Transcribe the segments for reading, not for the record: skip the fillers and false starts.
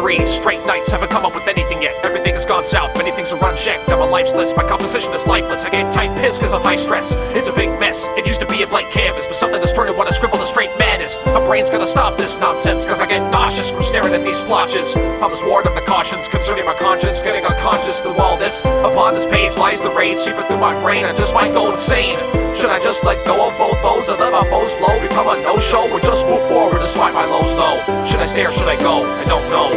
3 straight nights, haven't come up with anything yet. Everything has gone south, many things are unchecked. I'm on life's list, my composition is lifeless. I get tight piss cause of high stress. It's a big mess, it used to be a blank canvas, but something has turned to what I scribble to straight madness. My brain's gonna stop this nonsense, cause I get nauseous from staring at these splotches. I was warned of the cautions concerning my conscience, getting unconscious through all this. Upon this page lies the rage seeping through my brain, I just might go insane. Should I just let go of both foes and let my foes flow, become a no-show, or just move forward despite my lows though? Should I stay or should I go? I don't know.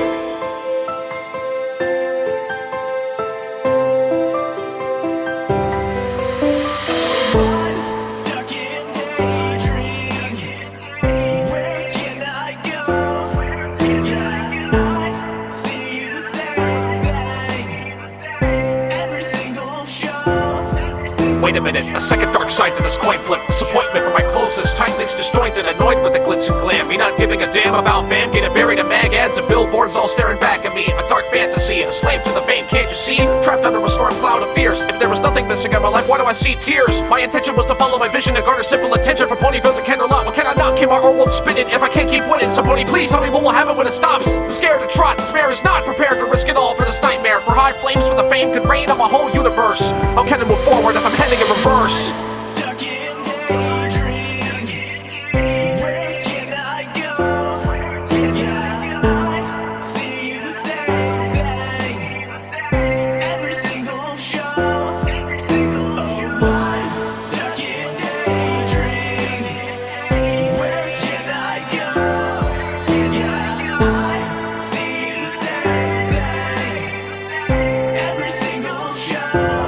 Wait a minute, a second dark side to this coin flip. Disappointment from my closest, tight links disjointed, annoyed with the glitz and glam. Me not giving a damn about fam, getting buried in mag ads and billboards all staring back at me. A dark fantasy, a slave to the fame, can't you see? Trapped under a storm cloud of fears. If there was nothing missing in my life, why do I see tears? My intention was to follow my vision and garner simple attention from Ponyville to Kenderlot. What can I not? Kim or world spinning if I can't keep winning? So Pony, please tell me what will happen when it stops. I'm scared to trot, despair is not prepared to risk it all for this nightmare. For high flames for the fame could rain on my whole universe. How can I move forward if I'm heading in reverse? Stuck in daydreams. Where can I go? Yeah, I see the same thing every single show. Oh, I'm stuck in daydreams. Where can I go? Yeah, I see the same thing every single show.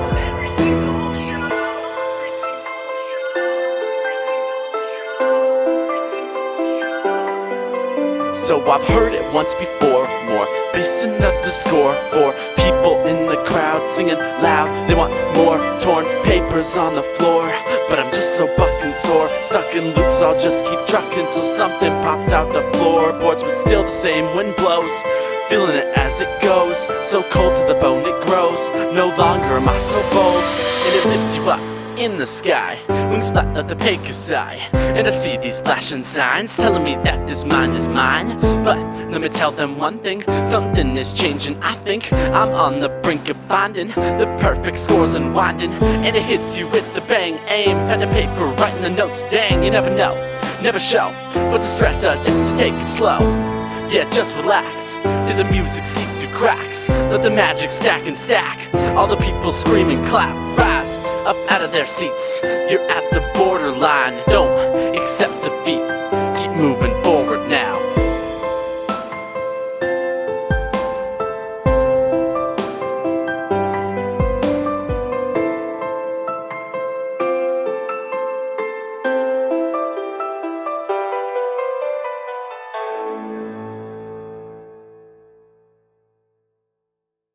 So I've heard it once before, more basing up the score for people in the crowd singing loud. They want more torn papers on the floor, but I'm just so bucking sore, stuck in loops. I'll just keep trucking till something pops out the floorboards, but still the same wind blows, feeling it as it goes. So cold to the bone it grows. No longer am I so bold, and it lifts you up in the sky, wings flat like the Pegasi. And I see these flashing signs telling me that this mind is mine. But let me tell them one thing, something is changing. I think I'm on the brink of finding the perfect scores unwinding, and it hits you with the bang. Aim, pen and paper, writing the notes. Dang, you never know, never show what the stress does to take it slow. Yeah, just relax, feel the music seep through cracks, let the magic stack and stack. All the people screaming, clap, rise up out of their seats. You're at the borderline, don't accept defeat, keep moving forward.